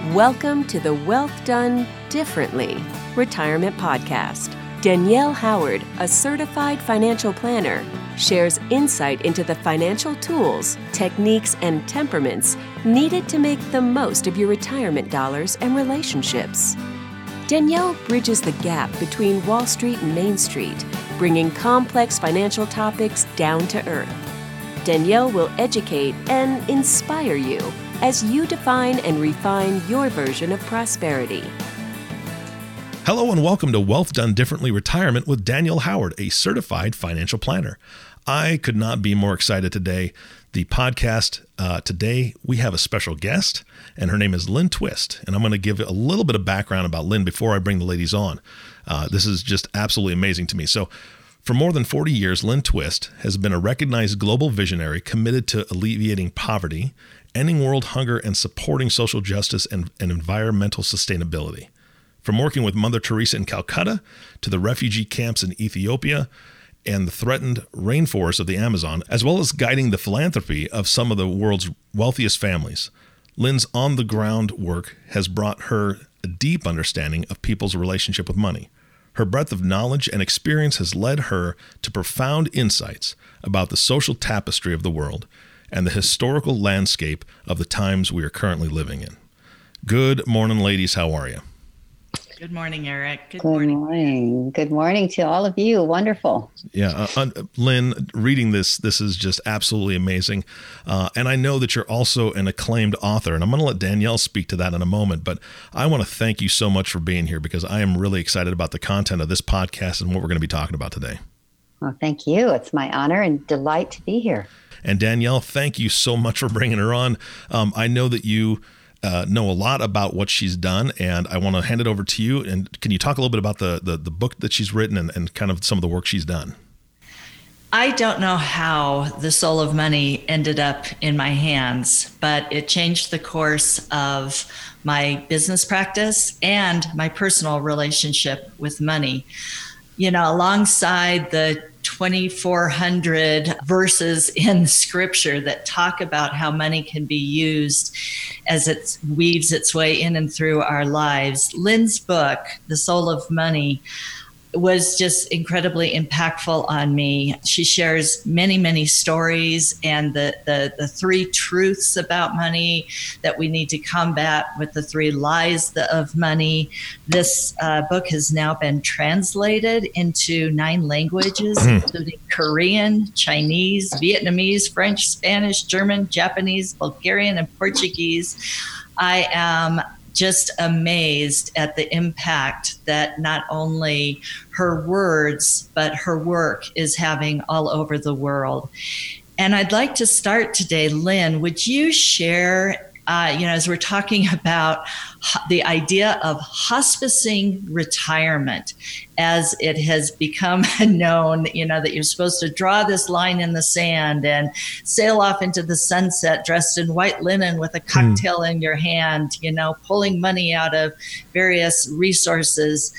Welcome to the Wealth Done Differently Retirement Podcast. Danielle Howard, a certified financial planner, shares insight into the financial tools, techniques, and temperaments needed to make the most of your retirement dollars and relationships. Danielle bridges the gap between Wall Street and Main Street, bringing complex financial topics down to earth. Danielle will educate and inspire you as you define and refine your version of prosperity. Hello and welcome to Wealth Done Differently Retirement with Danielle Howard, a certified financial planner. I could not be more excited today. The podcast today, we have a special guest, and her name is Lynn Twist. And I'm going to give a little bit of background about Lynn before I bring the ladies on. This is just absolutely amazing to me. So for more than 40 years, Lynn Twist has been a recognized global visionary committed to alleviating poverty, ending world hunger, and supporting social justice and environmental sustainability. From working with Mother Teresa in Calcutta to the refugee camps in Ethiopia and the threatened rainforests of the Amazon, as well as guiding the philanthropy of some of the world's wealthiest families, Lynn's on-the-ground work has brought her a deep understanding of people's relationship with money. Her breadth of knowledge and experience has led her to profound insights about the social tapestry of the world and the historical landscape of the times we are currently living in. Good morning, ladies. How are you? Good morning, Eric. Good morning. Good morning to all of you. Wonderful. Yeah. Lynn, reading this is just absolutely amazing. And I know that you're also an acclaimed author, and I'm going to let Danielle speak to that in a moment. But I want to thank you so much for being here because I am really excited about the content of this podcast and what we're going to be talking about today. Well, thank you. It's my honor and delight to be here. And Danielle, thank you so much for bringing her on. I know that you know a lot about what she's done, and I want to hand it over to you. And can you talk a little bit about the book that she's written and kind of some of the work she's done? I don't know how The Soul of Money ended up in my hands, but it changed the course of my business practice and my personal relationship with money. You know, alongside the 2,400 verses in scripture that talk about how money can be used as it weaves its way in and through our lives. Lynn's book, The Soul of Money, was just incredibly impactful on me. She shares many, many stories and the three truths about money that we need to combat with the three lies of money. This book has now been translated into 9 languages, including Korean, Chinese, Vietnamese, French, Spanish, German, Japanese, Bulgarian, and Portuguese. I am just amazed at the impact that not only her words, but her work is having all over the world. And I'd like to start today, Lynn, would you share, as we're talking about the idea of hospicing retirement, as it has become known, that you're supposed to draw this line in the sand and sail off into the sunset dressed in white linen with a cocktail in your hand, pulling money out of various resources.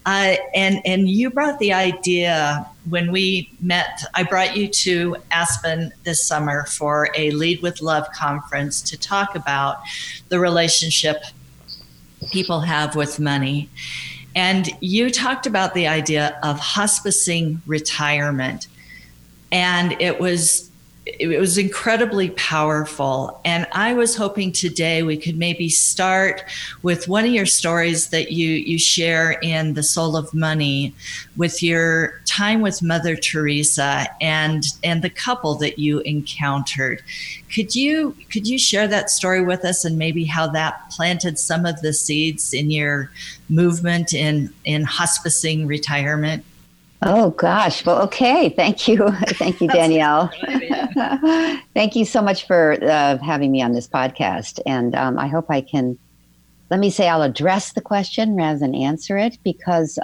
And you brought the idea when we met. I brought you to Aspen this summer for a Lead with Love conference to talk about the relationship people have with money. And you talked about the idea of hospicing retirement. And it was incredibly powerful. And I was hoping today we could maybe start with one of your stories that you share in The Soul of Money with your time with Mother Teresa and the couple that you encountered. Could you share that story with us and maybe how that planted some of the seeds in your movement in hospicing retirement? Oh, gosh. Well, okay. Thank you. Thank you, Danielle. Thank you so much for having me on this podcast. And I hope I can, I'll address the question rather than answer it, because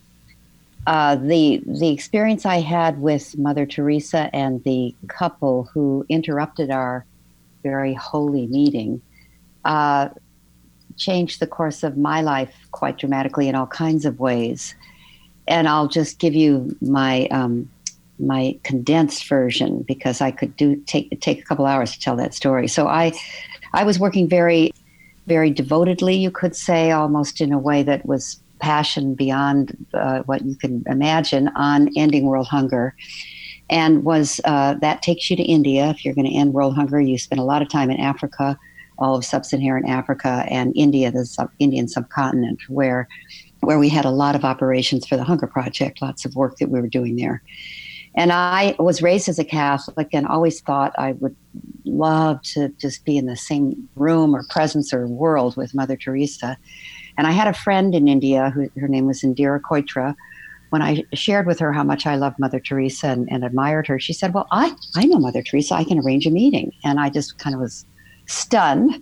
the experience I had with Mother Teresa and the couple who interrupted our very holy meeting changed the course of my life quite dramatically in all kinds of ways. And I'll just give you my my condensed version because I could take a couple hours to tell that story. So I was working very very devotedly, you could say, almost in a way that was passion beyond what you can imagine, on ending world hunger. And that takes you to India. If you're going to end world hunger, you spend a lot of time in Africa, all of sub-Saharan Africa, and India, the Indian subcontinent, where we had a lot of operations for the Hunger Project, lots of work that we were doing there. And I was raised as a Catholic and always thought I would love to just be in the same room or presence or world with Mother Teresa. And I had a friend in India, her name was Indira Koitra. When I shared with her how much I loved Mother Teresa and admired her, she said, well, I know Mother Teresa. I can arrange a meeting. And I just kind of was stunned.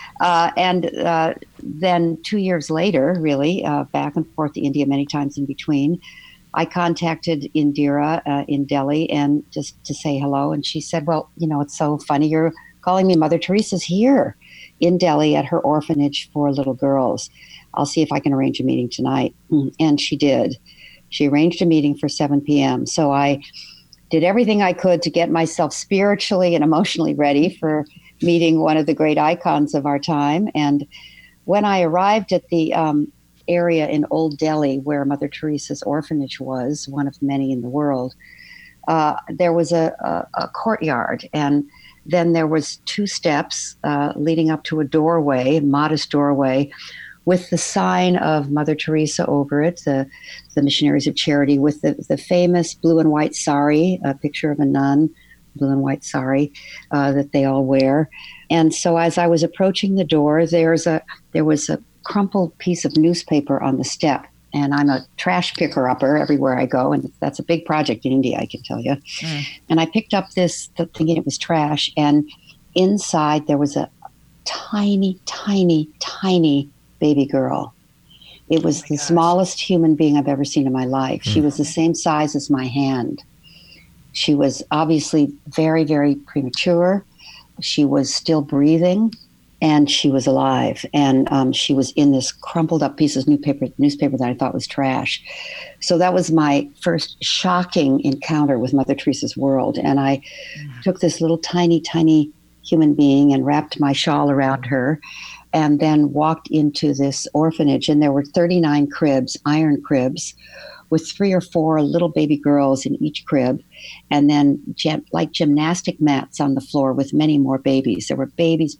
Then 2 years later, really, back and forth to India many times in between, I contacted Indira in Delhi and just to say hello. And she said, well, it's so funny you're calling me. Mother Teresa's here in Delhi at her orphanage for little girls. I'll see if I can arrange a meeting tonight. And she did. She arranged a meeting for 7 p.m. So I did everything I could to get myself spiritually and emotionally ready for meeting one of the great icons of our time. And when I arrived at the area in Old Delhi where Mother Teresa's orphanage was, one of many in the world, there was a courtyard. And then there was 2 steps leading up to a doorway, a modest doorway, with the sign of Mother Teresa over it, the Missionaries of Charity, with the famous blue and white sari, a picture of a nun, blue and white sari, that they all wear. And so as I was approaching the door, there was a crumpled piece of newspaper on the step. And I'm a trash picker-upper everywhere I go, and that's a big project in India, I can tell you. And I picked up this, thinking it was trash, and inside there was a tiny, tiny, tiny baby girl. It was the smallest human being I've ever seen in my life. She was the same size as my hand. She was obviously very, very premature. She was still breathing, and she was alive. And she was in this crumpled up piece of newspaper that I thought was trash. So that was my first shocking encounter with Mother Teresa's world. And I took this little tiny, tiny human being and wrapped my shawl around her, and then walked into this orphanage. And there were 39 cribs, iron cribs, with 3 or 4 little baby girls in each crib, and then like gymnastic mats on the floor with many more babies. There were babies,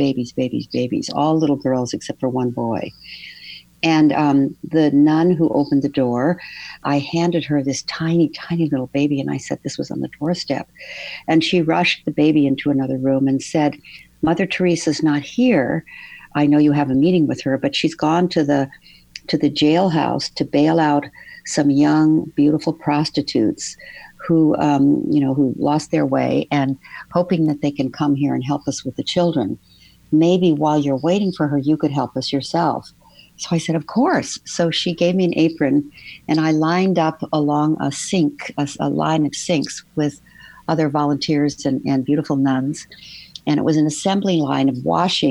all little girls except for one boy. And the nun who opened the door, I handed her this tiny, tiny little baby, and I said this was on the doorstep. And she rushed the baby into another room and said, Mother Teresa's not here. I know you have a meeting with her, but she's gone to the jailhouse to bail out some young, beautiful prostitutes who lost their way, and hoping that they can come here and help us with the children. Maybe while you're waiting for her, you could help us yourself. So I said, of course. So she gave me an apron, and I lined up along a sink, a line of sinks with other volunteers and beautiful nuns. And it was an assembly line of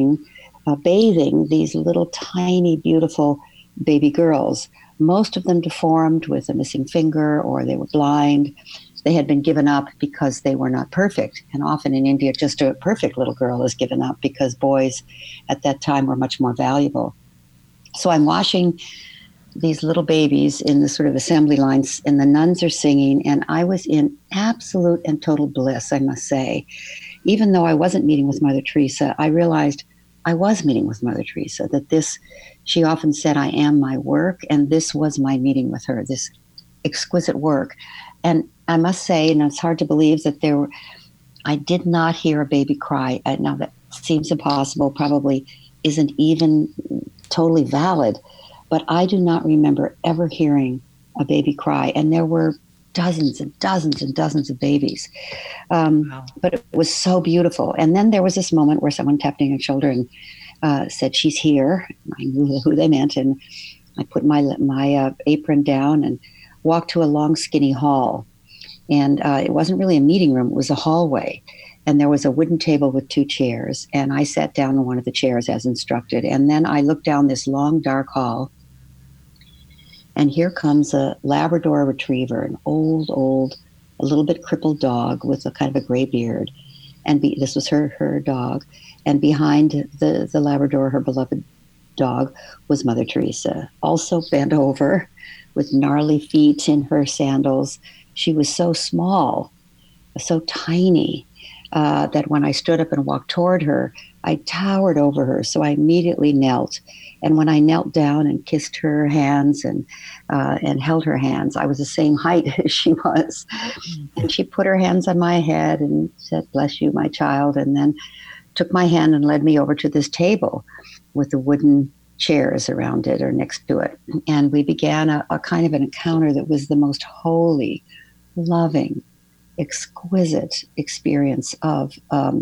bathing these little tiny, beautiful baby girls, most of them deformed with a missing finger, or they were blind. They had been given up because they were not perfect. And often in India, just a perfect little girl is given up because boys at that time were much more valuable. So I'm washing these little babies in the sort of assembly lines, and the nuns are singing, and I was in absolute and total bliss, I must say. Even though I wasn't meeting with Mother Teresa, I realized I was meeting with Mother Teresa, she often said, I am my work, and this was my meeting with her, this exquisite work. And I must say, and it's hard to believe, that I did not hear a baby cry. Now that seems impossible, probably isn't even totally valid, but I do not remember ever hearing a baby cry. And there were dozens and dozens and dozens of babies. Wow. But it was so beautiful. And then there was this moment where someone tapped me on the shoulder and said, she's here. I knew who they meant. And I put my apron down and walked to a long, skinny hall. And it wasn't really a meeting room. It was a hallway. And there was a wooden table with 2 chairs. And I sat down on one of the chairs as instructed. And then I looked down this long, dark hall. And here comes a Labrador retriever, an old, a little bit crippled dog with a kind of a gray beard. And this was her dog. And behind the Labrador, her beloved dog, was Mother Teresa, also bent over with gnarly feet in her sandals. She was so small, so tiny, that when I stood up and walked toward her, I towered over her. So I immediately knelt. And when I knelt down and kissed her hands and held her hands, I was the same height as she was. And she put her hands on my head and said, "Bless you, my child," and then took my hand and led me over to this table with the wooden chairs around it or next to it. And we began a kind of an encounter that was the most holy, loving, exquisite experience of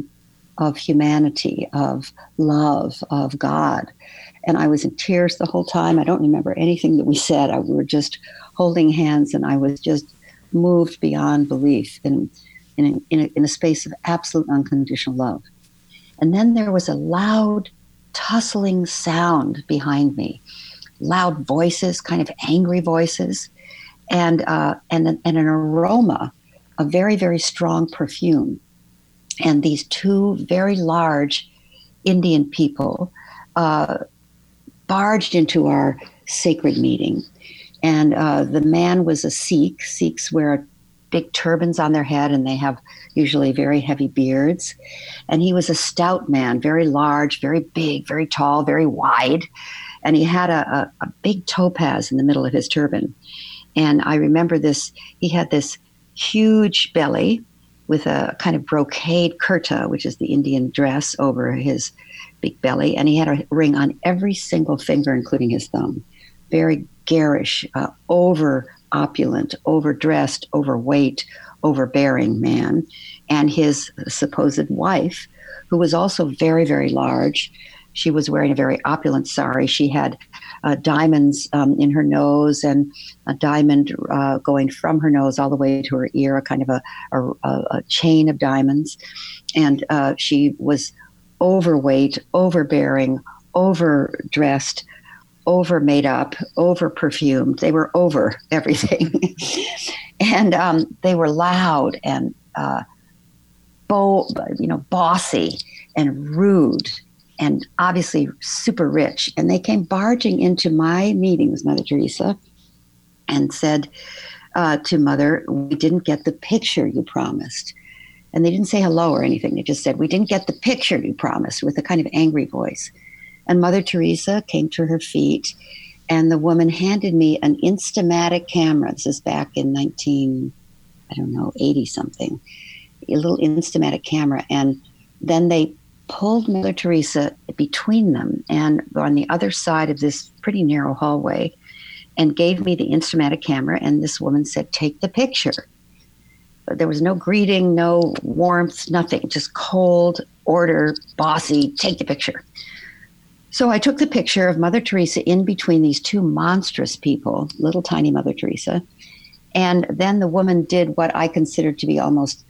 humanity, of love, of God. And I was in tears the whole time. I don't remember anything that we said. We were just holding hands, and I was just moved beyond belief in a space of absolute unconditional love. And then there was a loud, tussling sound behind me, loud voices, kind of angry voices, and an aroma, a very, very strong perfume. And these two very large Indian people barged into our sacred meeting. And the man was a Sikh. Sikhs wear big turbans on their head, and they have usually very heavy beards. And he was a stout man, very large, very big, very tall, very wide. And he had a big topaz in the middle of his turban. And I remember this, he had this huge belly with a kind of brocade kurta, which is the Indian dress, over his big belly. And he had a ring on every single finger, including his thumb. Very garish, over-opulent, overdressed, overweight, overbearing man. And his supposed wife, who was also very, very large. She was wearing a very opulent sari. She had diamonds in her nose, and a diamond going from her nose all the way to her ear, a kind of a chain of diamonds. And she was overweight, overbearing, overdressed, over made up, over perfumed. They were over everything. And they were loud and bossy and rude and obviously super rich. And they came barging into my meeting with Mother Teresa and said to Mother, "We didn't get the picture you promised." And they didn't say hello or anything. They just said, "We didn't get the picture you promised," with a kind of angry voice. And Mother Teresa came to her feet, and the woman handed me an Instamatic camera. This is back in 80 something, a little Instamatic camera. And then they pulled Mother Teresa between them and on the other side of this pretty narrow hallway and gave me the Instamatic camera. And this woman said, "Take the picture." There was no greeting, no warmth, nothing, just cold order, bossy, take the picture. So I took the picture of Mother Teresa in between these two monstrous people, little tiny Mother Teresa. And then the woman did what I considered to be almost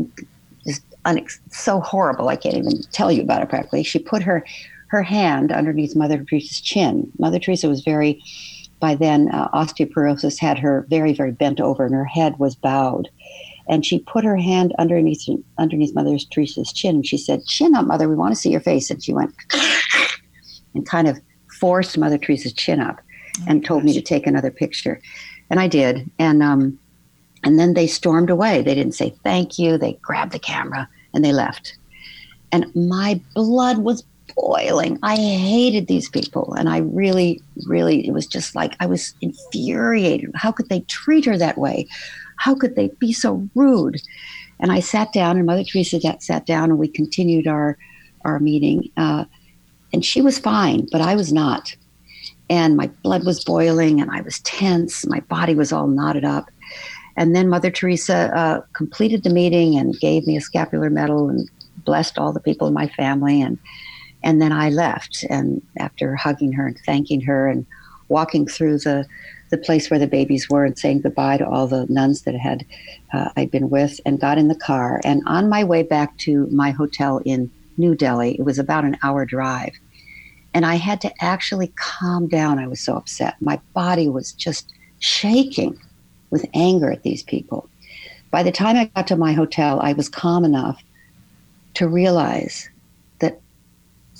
so horrible, I can't even tell you about it practically. She put her hand underneath Mother Teresa's chin. Mother Teresa was by then, osteoporosis had her very, very bent over, and her head was bowed. And she put her hand underneath Mother Teresa's chin. And she said, "Chin up, Mother, we want to see your face." And she went and kind of forced Mother Teresa's chin up and told me to take another picture. And I did. And then they stormed away. They didn't say thank you. They grabbed the camera and they left. And my blood was boiling. I hated these people. And I really, really, it was just like I was infuriated. How could they treat her that way? How could they be so rude? And I sat down, and Mother Teresa sat down, and we continued our meeting. And she was fine, but I was not. And my blood was boiling, and I was tense. My body was all knotted up. And then Mother Teresa completed the meeting and gave me a scapular medal and blessed all the people in my family. And then I left. And after hugging her and thanking her and walking through the place where the babies were and saying goodbye to all the nuns that I'd been with, and got in the car. And on my way back to my hotel in New Delhi, it was about an hour drive. And I had to actually calm down. I was so upset. My body was just shaking with anger at these people. By the time I got to my hotel, I was calm enough to realize that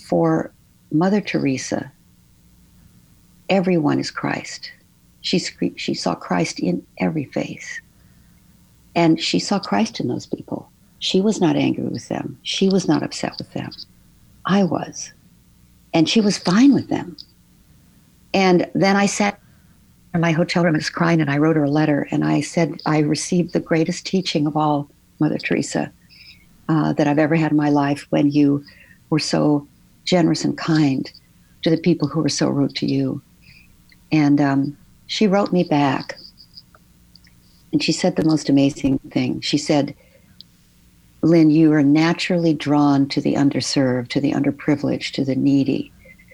for Mother Teresa, everyone is Christ. She saw Christ in every face. And she saw Christ in those people. She was not angry with them. She was not upset with them. I was. And she was fine with them. And then I sat in my hotel room and was crying, and I wrote her a letter, and I said, I received the greatest teaching of all, Mother Teresa, that I've ever had in my life, when you were so generous and kind to the people who were so rude to you. And she wrote me back, and she said the most amazing thing. She said, Lynn, you are naturally drawn to the underserved, to the underprivileged, to the needy,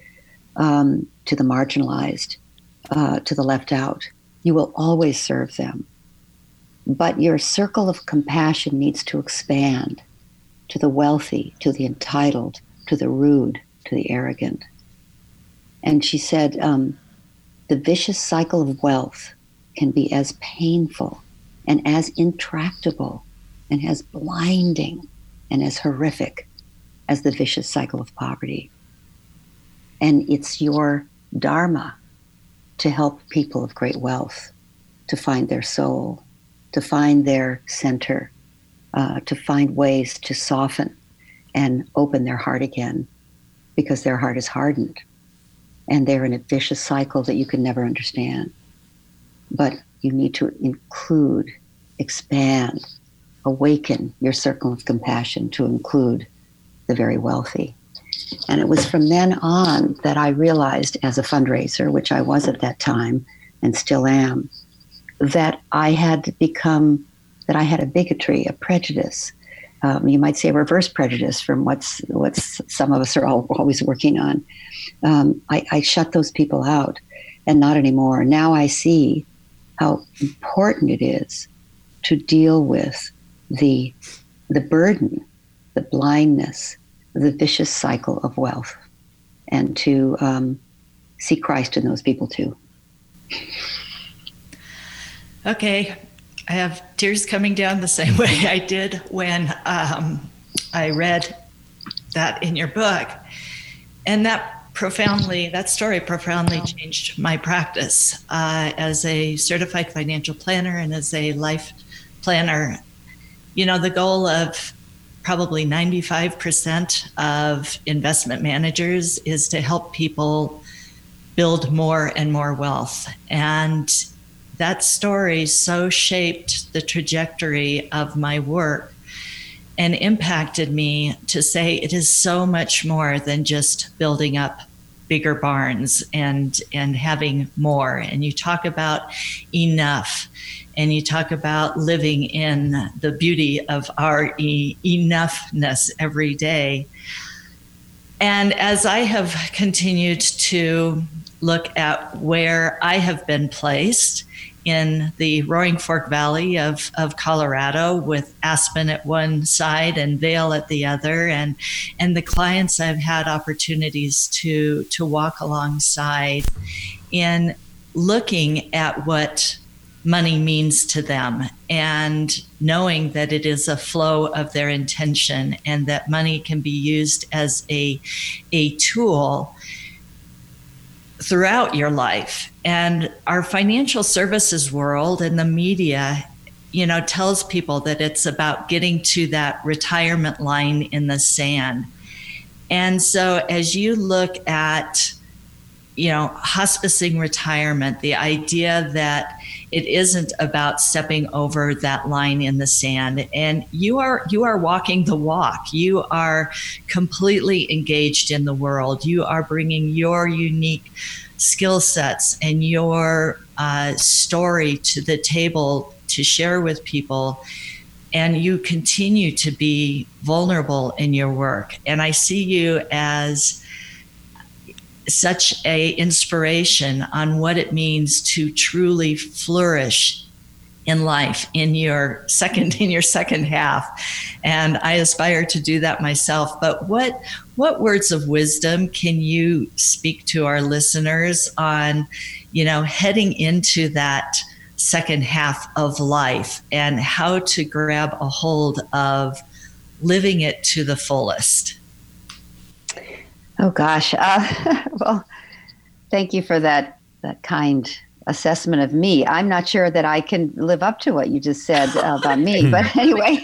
to the marginalized, to the left out. You will always serve them. But your circle of compassion needs to expand to the wealthy, to the entitled, to the rude, to the arrogant. And she said, the vicious cycle of wealth can be as painful and as intractable and as blinding and as horrific as the vicious cycle of poverty. And it's your dharma to help people of great wealth to find their soul, to find their center, to find ways to soften and open their heart again, because their heart is hardened and they're in a vicious cycle that you can never understand. But you need to include, expand, awaken your circle of compassion to include the very wealthy. And it was from then on that I realized, as a fundraiser, which I was at that time and still am, that I had a bigotry, a prejudice. You might say a reverse prejudice from what's some of us are always working on. I shut those people out, and not anymore. Now I see how important it is to deal with the burden, the blindness, the vicious cycle of wealth, and to see Christ in those people too. Okay, I have tears coming down the same way I did when I read that in your book. And that story profoundly changed my practice as a certified financial planner and as a life planner. You know, the goal of probably 95% of investment managers is to help people build more and more wealth. And that story so shaped the trajectory of my work and impacted me to say it is so much more than just building up bigger barns and having more. And you talk about enough, and you talk about living in the beauty of our enoughness every day. And as I have continued to look at where I have been placed in the Roaring Fork Valley of Colorado, with Aspen at one side and Vail at the other, and the clients I've had opportunities to walk alongside in looking at what money means to them, and knowing that it is a flow of their intention, and that money can be used as a tool throughout your life. And our financial services world and the media, tells people that it's about getting to that retirement line in the sand. And so as you look at, hospicing retirement, the idea that it isn't about stepping over that line in the sand, and you are walking the walk. You are completely engaged in the world. You are bringing your unique skill sets and your story to the table to share with people. And you continue to be vulnerable in your work. And I see you as such a inspiration on what it means to truly flourish in life in your second half. And I aspire to do that myself. But what words of wisdom can you speak to our listeners on, heading into that second half of life and how to grab a hold of living it to the fullest? Oh gosh. Well, thank you for that kind assessment of me. I'm not sure that I can live up to what you just said about me, but anyway.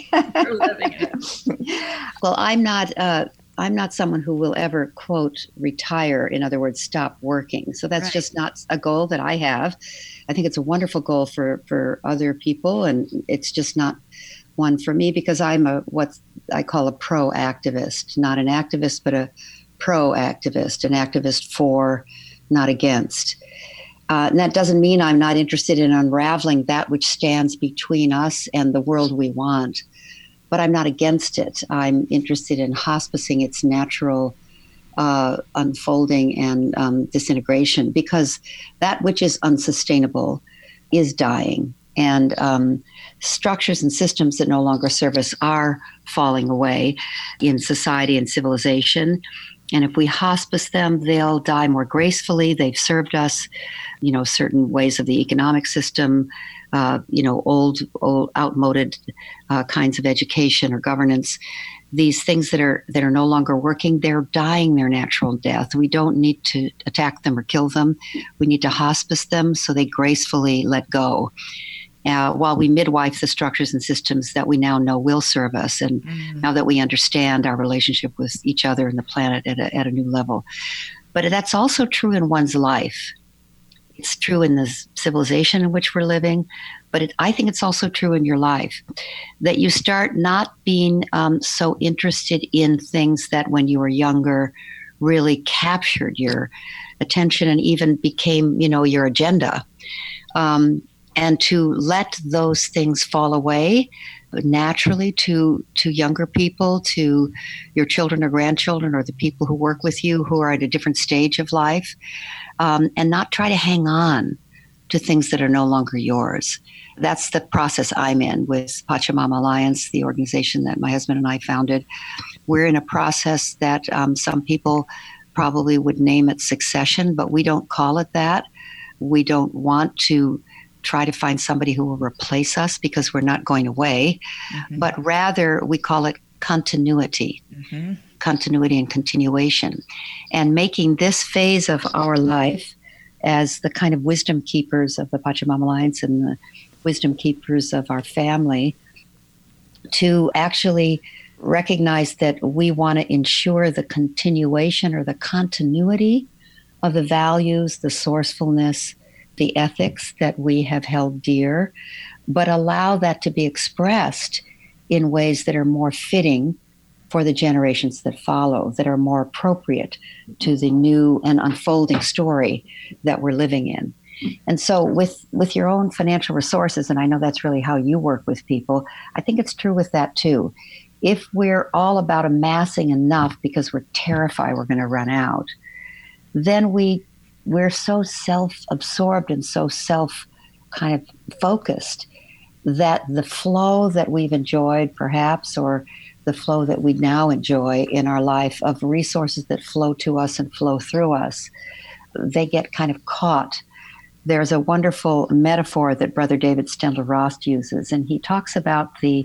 Well, I'm not someone who will ever, quote, retire. In other words, stop working. So that's just not a goal that I have. I think it's a wonderful goal for other people, and it's just not one for me because I'm what I call a pro-activist, not an activist, but a pro-activist, an activist for, not against. And that doesn't mean I'm not interested in unraveling that which stands between us and the world we want, but I'm not against it. I'm interested in hospicing its natural unfolding and disintegration, because that which is unsustainable is dying. And structures and systems that no longer serve us are falling away in society and civilization. And if we hospice them, they'll die more gracefully. They've served us, certain ways of the economic system, old outmoded kinds of education or governance. These things that are no longer working, they're dying their natural death. We don't need to attack them or kill them. We need to hospice them so they gracefully let go. While we midwife the structures and systems that we now know will serve us, and now that we understand our relationship with each other and the planet at a new level. But that's also true in one's life. It's true in the civilization in which we're living, but I think it's also true in your life, that you start not being so interested in things that when you were younger really captured your attention and even became, your agenda. And to let those things fall away naturally to younger people, to your children or grandchildren, or the people who work with you who are at a different stage of life, and not try to hang on to things that are no longer yours. That's the process I'm in with Pachamama Alliance, the organization that my husband and I founded. We're in a process that some people probably would name it succession, but we don't call it that. We don't want to try to find somebody who will replace us because we're not going away, but rather we call it continuity, continuity and continuation, and making this phase of our life as the kind of wisdom keepers of the Pachamama Alliance and the wisdom keepers of our family to actually recognize that we want to ensure the continuation or the continuity of the values, the sourcefulness, the ethics that we have held dear, but allow that to be expressed in ways that are more fitting for the generations that follow, that are more appropriate to the new and unfolding story that we're living in. And so with your own financial resources, and I know that's really how you work with people, I think it's true with that too. If we're all about amassing enough because we're terrified we're going to run out, then we're so self-absorbed and so kind of focused that the flow that we've enjoyed perhaps, or the flow that we now enjoy in our life of resources that flow to us and flow through us, they get kind of caught. There's a wonderful metaphor that Brother David Steindl-Rast uses, and he talks about the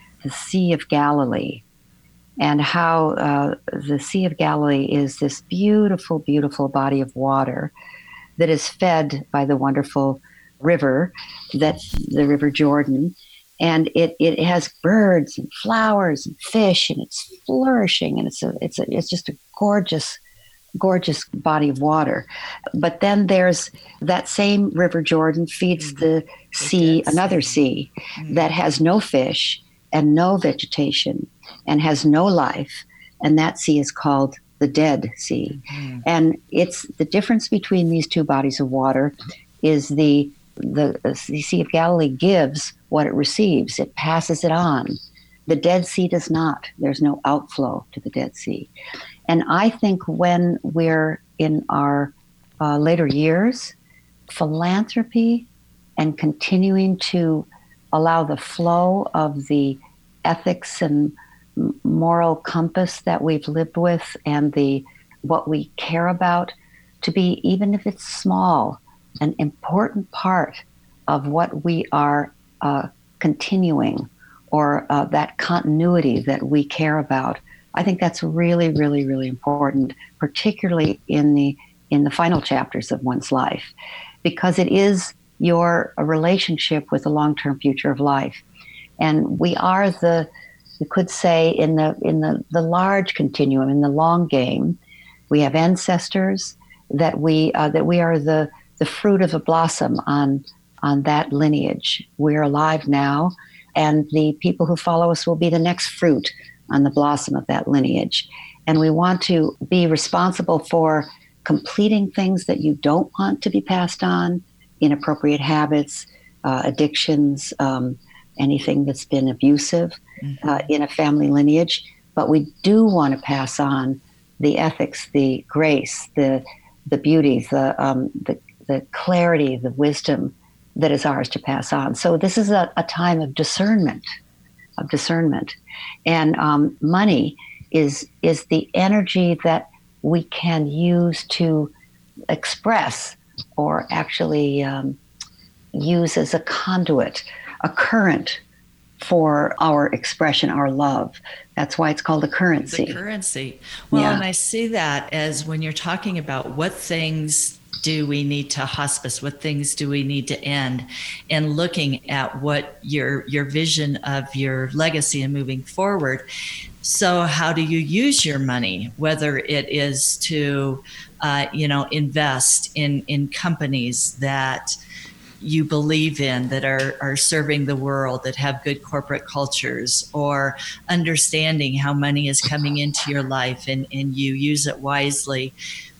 Sea of Galilee, and how the Sea of Galilee is this beautiful, beautiful body of water that is fed by the wonderful river, that's the River Jordan. And it has birds and flowers and fish, and it's flourishing, and it's just a gorgeous, gorgeous body of water. But then there's that same River Jordan feeds the sea, another sea that has no fish and no vegetation and has no life, and that sea is called the Dead Sea. And it's the difference between these two bodies of water is the Sea of Galilee gives what it receives. It passes it on. The Dead Sea does not. There's no outflow to the Dead Sea. And I think when we're in our later years, philanthropy and continuing to allow the flow of the ethics and moral compass that we've lived with and what we care about to be, even if it's small, an important part of what we are continuing, or that continuity that we care about I think that's really, really, really important, particularly in the final chapters of one's life, because it is your relationship with the long-term future of life. And we are you could say, in the large continuum, in the long game, we have ancestors that we are the fruit of a blossom on that lineage. We're alive now, and the people who follow us will be the next fruit on the blossom of that lineage. And we want to be responsible for completing things that you don't want to be passed on, inappropriate habits, addictions, anything that's been abusive in a family lineage. But we do want to pass on the ethics, the grace, the beauty, the clarity, the wisdom that is ours to pass on. So this is a time of discernment. And money is the energy that we can use to express, or actually use as a conduit, a current for our expression, our love. That's why it's called a currency. The currency. Well, yeah. And I see that as when you're talking about what things do we need to hospice, what things do we need to end, and looking at what your vision of your legacy and moving forward. So how do you use your money, whether it is to invest in companies that you believe in, that are serving the world, that have good corporate cultures, or understanding how money is coming into your life and you use it wisely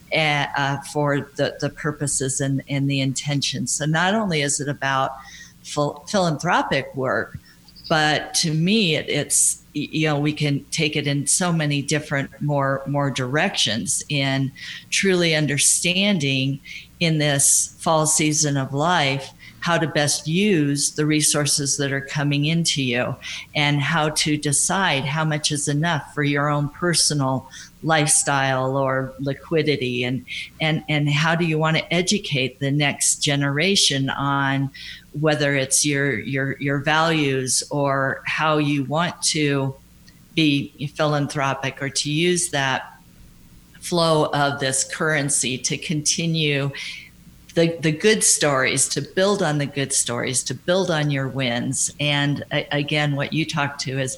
for the purposes and the intentions. So not only is it about philanthropic work, but to me, it's we can take it in so many different more directions in truly understanding in this fall season of life how to best use the resources that are coming into you, and how to decide how much is enough for your own personal lifestyle or liquidity, and how do you want to educate the next generation on whether it's your values or how you want to be philanthropic, or to use that flow of this currency to continue the good stories, to build on the good stories, to build on your wins. And again, what you talk to is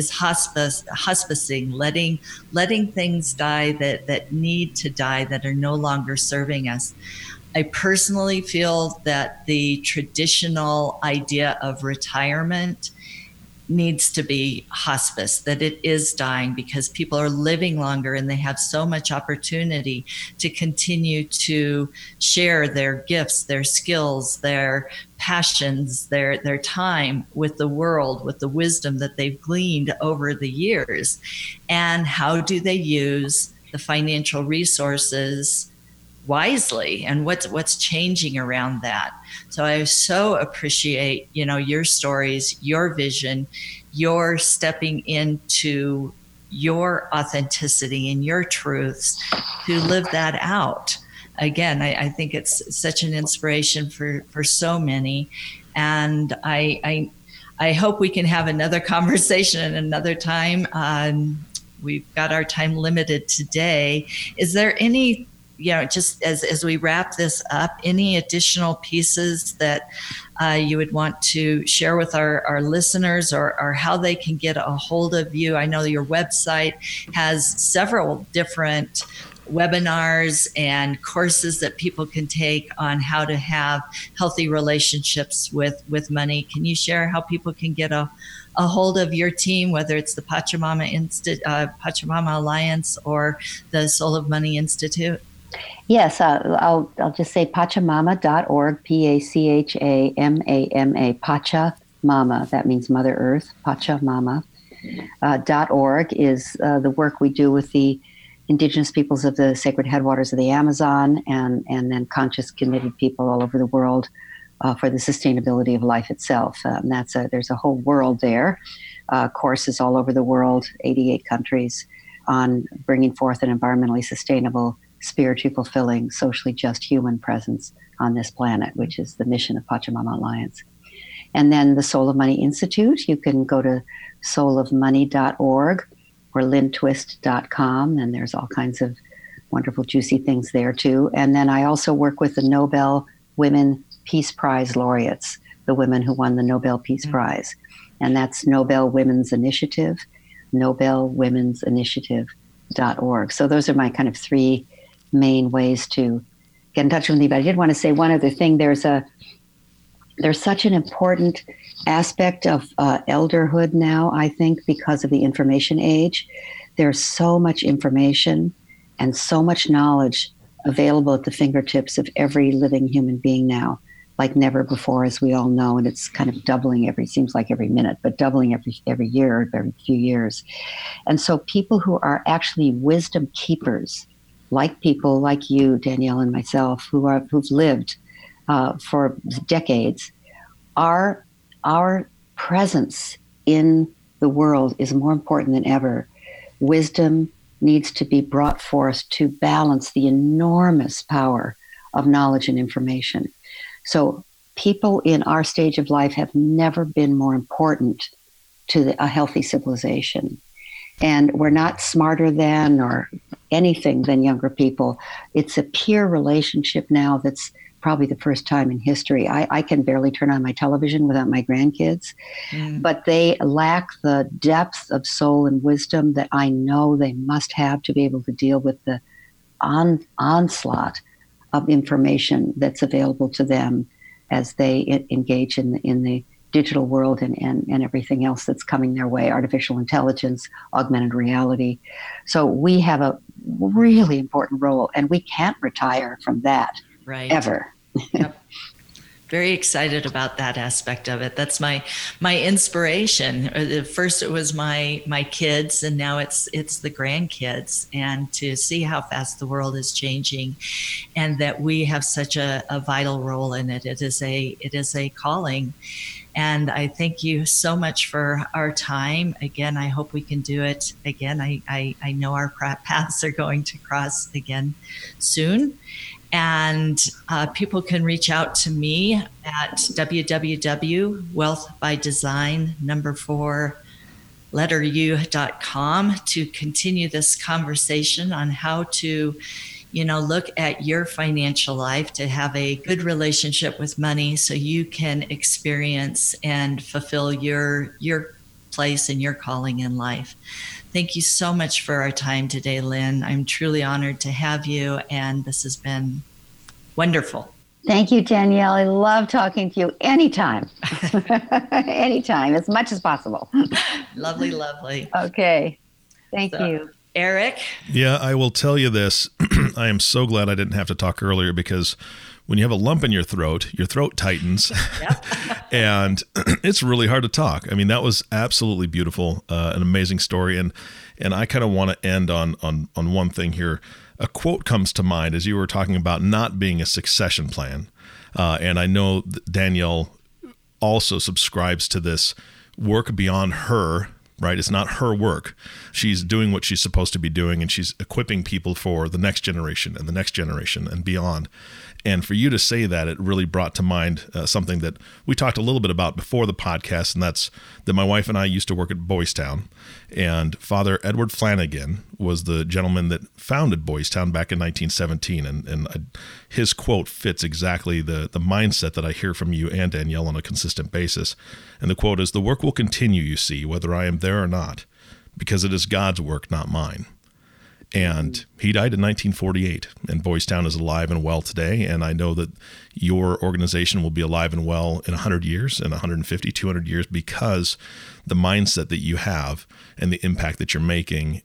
hospicing, letting things die that need to die, that are no longer serving us. I personally feel that the traditional idea of retirement needs to be hospice, that it is dying, because people are living longer and they have so much opportunity to continue to share their gifts, their skills, their passions, their time with the world, with the wisdom that they've gleaned over the years. And how do they use the financial resources wisely, and what's changing around that? So I so appreciate your stories, your vision, your stepping into your authenticity and your truths to live that out. Again, I think it's such an inspiration for so many, and I hope we can have another conversation at another time. We've got our time limited today. Is there any, just as we wrap this up, any additional pieces that you would want to share with our listeners, or how they can get a hold of you? I know your website has several different webinars and courses that people can take on how to have healthy relationships with money. Can you share how people can get a hold of your team, whether it's the Pachamama Alliance or the Soul of Money Institute? Yes, I'll just say pachamama.org, Pachamama, Pachamama, that means Mother Earth, Pachamama.org is the work we do with the indigenous peoples of the sacred headwaters of the Amazon, and then conscious committed people all over the world for the sustainability of life itself. There's a whole world there, courses all over the world, 88 countries, on bringing forth an environmentally sustainable, spiritually fulfilling, socially just human presence on this planet, which is the mission of Pachamama Alliance. And then the Soul of Money Institute, you can go to soulofmoney.org, or lyntwist.com. And there's all kinds of wonderful, juicy things there too. And then I also work with the Nobel Women Peace Prize laureates, the women who won the Nobel Peace Prize. And that's Nobel Women's Initiative, nobelwomen'sinitiative.org. So those are my kind of three main ways to get in touch with me. But I did want to say one other thing. There's such an important aspect of elderhood now, I think, because of the information age. There's so much information and so much knowledge available at the fingertips of every living human being now, like never before, as we all know. And it's kind of doubling seems like every minute, but doubling every year, every few years. And so people who are actually wisdom keepers, like people like you, Danielle, and myself, who've lived for decades, our presence in the world is more important than ever. Wisdom needs to be brought forth to balance the enormous power of knowledge and information. So people in our stage of life have never been more important to a healthy civilization. And we're not smarter than or anything than younger people. It's a peer relationship now that's probably the first time in history. I can barely turn on my television without my grandkids, but they lack the depth of soul and wisdom that I know they must have to be able to deal with the onslaught of information that's available to them as they engage in the digital world and everything else that's coming their way, artificial intelligence, augmented reality. So we have a really important role, and we can't retire from that ever. Yep. Very excited about that aspect of it. That's my inspiration. First it was my kids, and now it's the grandkids, and to see how fast the world is changing and that we have such a vital role in it. It is a calling. And I thank you so much for our time. Again, I hope we can do it again. I know our paths are going to cross again soon. And people can reach out to me at www.wealthbydesign4u.com to continue this conversation on how to, look at your financial life, to have a good relationship with money so you can experience and fulfill your place and your calling in life. Thank you so much for our time today, Lynn. I'm truly honored to have you, and this has been wonderful. Thank you, Danielle. I love talking to you anytime. Anytime, as much as possible. Lovely, lovely. Okay. Thank you. Eric? Yeah, I will tell you this. I am so glad I didn't have to talk earlier, because when you have a lump in your throat tightens. And it's really hard to talk. I mean, that was absolutely beautiful, an amazing story. And I kind of want to end on one thing here. A quote comes to mind as you were talking about not being a succession plan. And I know that Danielle also subscribes to this work beyond her, right? It's not her work. She's doing what she's supposed to be doing, and she's equipping people for the next generation and the next generation and beyond. And for you to say that, it really brought to mind something that we talked a little bit about before the podcast, and that's that my wife and I used to work at Boys Town, and Father Edward Flanagan was the gentleman that founded Boys Town back in 1917, and his quote fits exactly the mindset that I hear from you and Danielle on a consistent basis. And the quote is, "The work will continue, you see, whether I am there or not, because it is God's work, not mine." And he died in 1948, and Boys Town is alive and well today. And I know that your organization will be alive and well in 100 years, and 150, 200 years, because the mindset that you have and the impact that you're making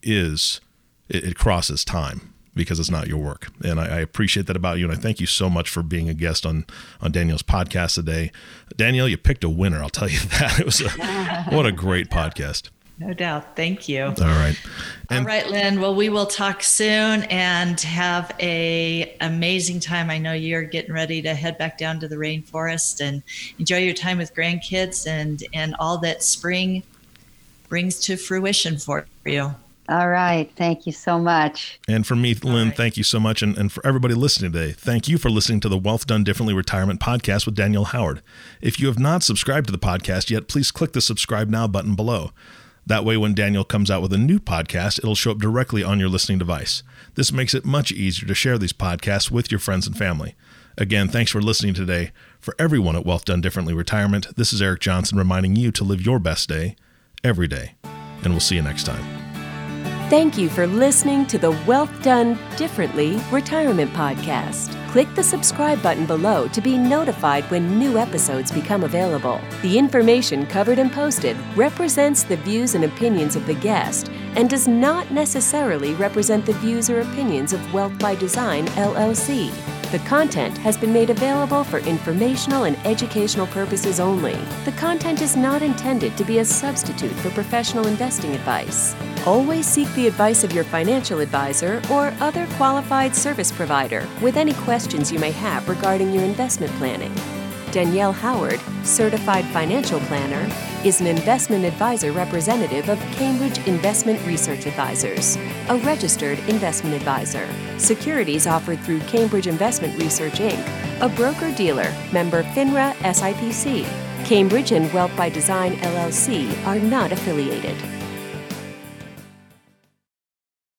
it crosses time, because it's not your work. And I appreciate that about you. And I thank you so much for being a guest on Danielle's podcast today. Danielle, you picked a winner. I'll tell you that. It was what a great podcast. No doubt. Thank you. All right. All right, Lynn. Well, we will talk soon and have an amazing time. I know you're getting ready to head back down to the rainforest and enjoy your time with grandkids and all that spring brings to fruition for you. All right. Thank you so much. And for me, Lynn, thank you so much. And for everybody listening today, thank you for listening to the Wealth Done Differently Retirement Podcast with Danielle Howard. If you have not subscribed to the podcast yet, please click the subscribe now button below. That way, when Danielle comes out with a new podcast, it'll show up directly on your listening device. This makes it much easier to share these podcasts with your friends and family. Again, thanks for listening today. For everyone at Wealth Done Differently Retirement, this is Eric Johnson reminding you to live your best day every day. And we'll see you next time. Thank you for listening to the Wealth Done Differently Retirement Podcast. Click the subscribe button below to be notified when new episodes become available. The information covered and posted represents the views and opinions of the guest and does not necessarily represent the views or opinions of Wealth by Design, LLC. The content has been made available for informational and educational purposes only. The content is not intended to be a substitute for professional investing advice. Always seek the advice of your financial advisor or other qualified service provider with any questions you may have regarding your investment planning. Danielle Howard, Certified Financial Planner, is an investment advisor representative of Cambridge Investment Research Advisors, a registered investment advisor. Securities offered through Cambridge Investment Research, Inc., a broker-dealer, member FINRA SIPC. Cambridge and Wealth by Design, LLC are not affiliated.